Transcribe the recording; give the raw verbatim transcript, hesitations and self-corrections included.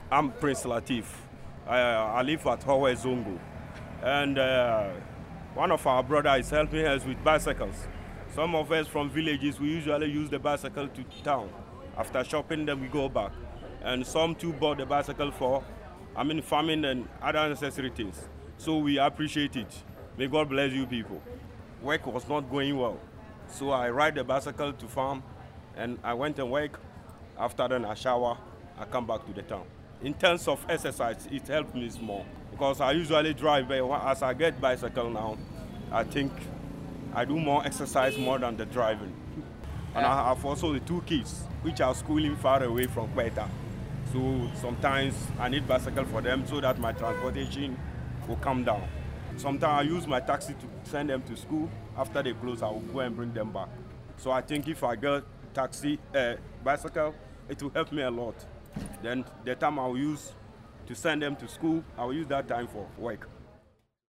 I'm Prince Latif. I, I live at Hawaii Zongo. And uh, one of our brothers is helping us with bicycles. Some of us from villages, we usually use the bicycle to town. After shopping, then we go back. And some too bought the bicycle for, I mean, farming and other necessary things. So we appreciate it. May God bless you people. Work was not going well. So I ride the bicycle to farm, and I went and work. After then I shower, I come back to the town. In terms of exercise, it helped me more because I usually drive, but as I get bicycle now, I think I do more exercise more than the driving. And I have also the two kids, which are schooling far away from Kweta. So sometimes I need bicycle for them so that my transportation will come down. Sometimes I use my taxi to send them to school. After they close, I will go and bring them back. So I think if I get taxi, uh, bicycle, it will help me a lot. Then the time I will use to send them to school, I will use that time for work.